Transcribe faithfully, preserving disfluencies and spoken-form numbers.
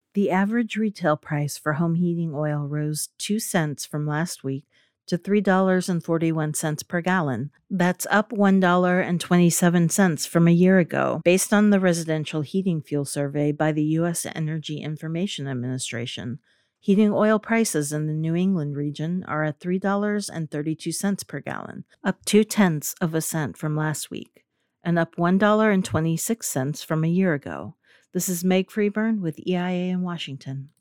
The average retail price for home heating oil rose two cents from last week to three dollars and forty-one cents per gallon. That's up one dollar and twenty-seven cents from a year ago, based on the Residential Heating Fuel Survey by the U S Energy Information Administration. Heating oil prices in the New England region are at three dollars and thirty-two cents per gallon, up two-tenths of a cent from last week, and up one dollar and twenty-six cents from a year ago. This is Meg Freeburn with E I A in Washington.